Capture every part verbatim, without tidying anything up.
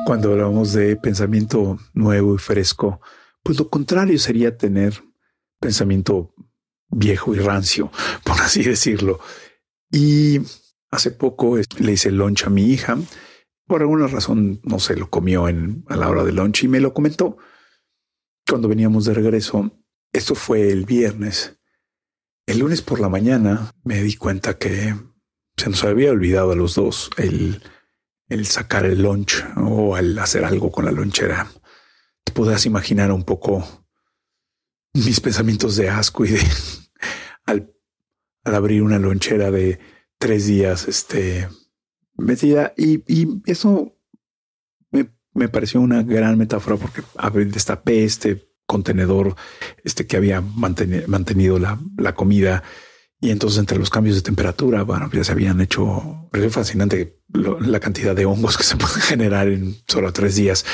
Cuando hablamos de pensamiento nuevo y fresco, pues lo contrario sería tener pensamiento viejo y rancio, por así decirlo. Y hace poco le hice lunch a mi hija. Por alguna razón no se lo comió en, a la hora del lunch y me lo comentó cuando veníamos de regreso. Esto fue el viernes. El lunes por la mañana me di cuenta que se nos había olvidado a los dos el, el sacar el lunch o el hacer algo con la lonchera. Te podrás imaginar un poco mis pensamientos de asco y de al, al abrir una lonchera de tres días este, metida. Y, y eso me, me pareció una gran metáfora porque destapé este contenedor este que había manteni- mantenido la, la comida. Y entonces entre los cambios de temperatura, bueno, ya se habían hecho, es fascinante lo, la cantidad de hongos que se pueden generar en solo tres días.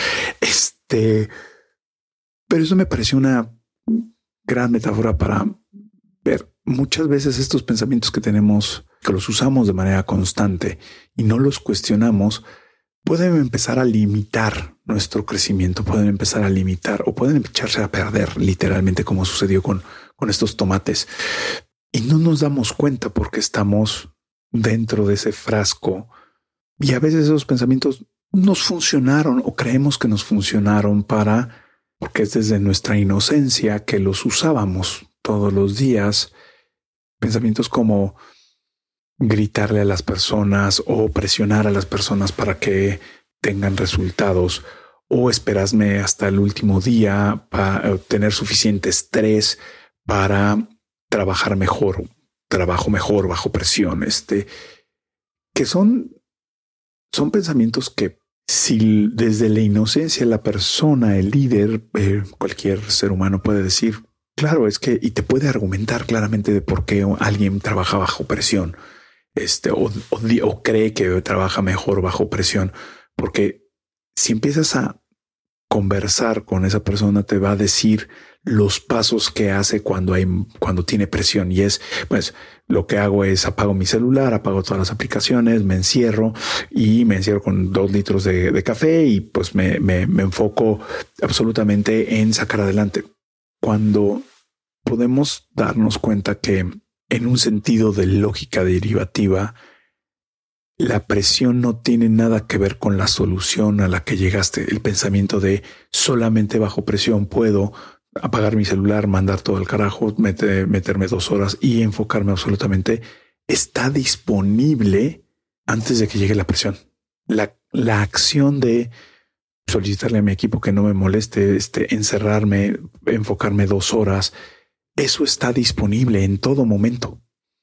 Este, pero eso me pareció una gran metáfora para ver muchas veces estos pensamientos que tenemos, que los usamos de manera constante y no los cuestionamos, pueden empezar a limitar nuestro crecimiento, pueden empezar a limitar o pueden echarse a perder literalmente, como sucedió con, con estos tomates. Y no nos damos cuenta porque estamos dentro de ese frasco y a veces esos pensamientos nos funcionaron o creemos que nos funcionaron para, porque es desde nuestra inocencia que los usábamos todos los días. Pensamientos como gritarle a las personas o presionar a las personas para que tengan resultados o esperarme hasta el último día para obtener suficiente estrés para trabajar mejor, trabajo mejor bajo presión, este, que son, son pensamientos que si desde la inocencia la persona, el líder, eh, cualquier ser humano puede decir, claro, es que, y te puede argumentar claramente de por qué alguien trabaja bajo presión. Este, o, o, o cree que trabaja mejor bajo presión, porque si empiezas a conversar con esa persona, te va a decir los pasos que hace cuando hay, cuando tiene presión. Y es, pues, lo que hago es apago mi celular, apago todas las aplicaciones, me encierro y me encierro con dos litros de, de café y pues me, me, me enfoco absolutamente en sacar adelante. Cuando podemos darnos cuenta que en un sentido de lógica derivativa, la presión no tiene nada que ver con la solución a la que llegaste. El pensamiento de solamente bajo presión puedo apagar mi celular, mandar todo al carajo, meter, meterme dos horas y enfocarme absolutamente, está disponible antes de que llegue la presión. La, la acción de solicitarle a mi equipo que no me moleste, este, encerrarme, enfocarme dos horas, eso está disponible en todo momento.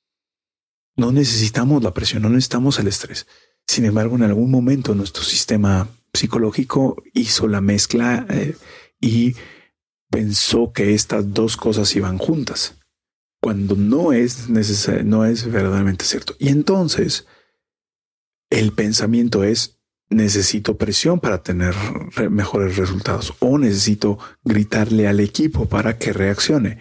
No necesitamos la presión, no necesitamos el estrés. Sin embargo, en algún momento nuestro sistema psicológico hizo la mezcla eh, y pensó que estas dos cosas iban juntas, cuando no es necesario, no es verdaderamente cierto. Y entonces el pensamiento es: necesito presión para tener re- mejores resultados, o necesito gritarle al equipo para que reaccione,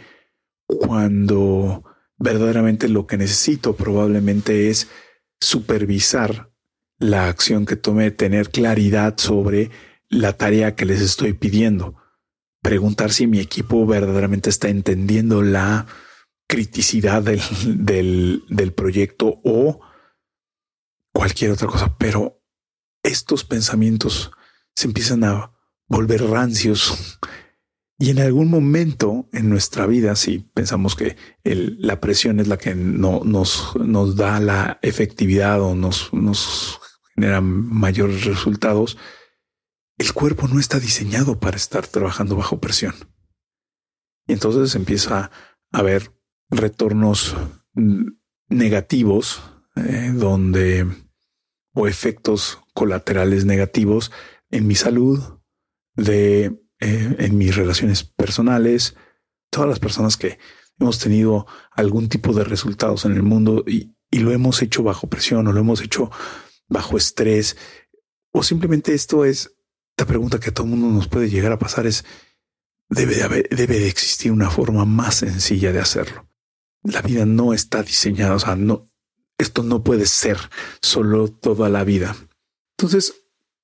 cuando verdaderamente lo que necesito probablemente es supervisar la acción que tome, tener claridad sobre la tarea que les estoy pidiendo, preguntar si mi equipo verdaderamente está entendiendo la criticidad del, del, del proyecto o cualquier otra cosa. Pero estos pensamientos se empiezan a volver rancios. Y en algún momento en nuestra vida, si pensamos que el, la presión es la que no, nos, nos da la efectividad o nos, nos genera mayores resultados, el cuerpo no está diseñado para estar trabajando bajo presión. Y entonces empieza a haber retornos negativos, eh, donde, o efectos colaterales negativos en mi salud, de Eh, en mis relaciones personales, todas las personas que hemos tenido algún tipo de resultados en el mundo y, y lo hemos hecho bajo presión o lo hemos hecho bajo estrés, o simplemente esto es la pregunta que a todo el mundo nos puede llegar a pasar es: debe de haber, debe de existir una forma más sencilla de hacerlo. La vida no está diseñada, o sea, no, esto no puede ser solo toda la vida. Entonces,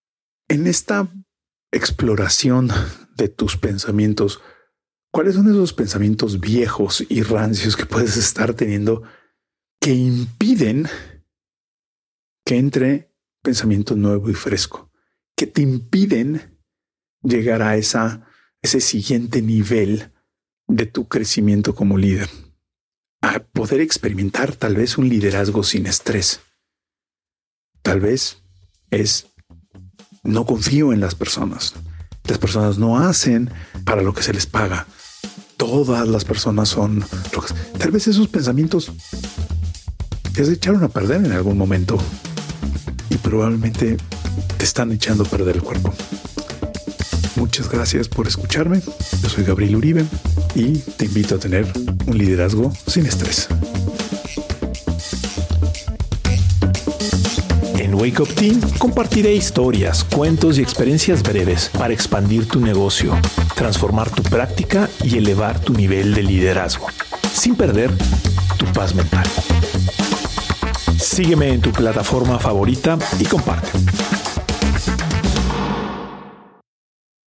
en esta exploración de tus pensamientos, ¿cuáles son esos pensamientos viejos y rancios que puedes estar teniendo que impiden que entre pensamiento nuevo y fresco, que te impiden llegar a esa, ese siguiente nivel de tu crecimiento como líder, a poder experimentar tal vez un liderazgo sin estrés? Tal vez es no confío en las personas. Las personas no hacen para lo que se les paga. Todas las personas son locas. Tal vez esos pensamientos te se echaron a perder en algún momento y probablemente te están echando a perder el cuerpo. Muchas gracias por escucharme. Yo soy Gabriel Uribe y te invito a tener un liderazgo sin estrés. En Wake Up Team compartiré historias, cuentos y experiencias breves para expandir tu negocio, transformar tu práctica y elevar tu nivel de liderazgo, sin perder tu paz mental. Sígueme en tu plataforma favorita y comparte.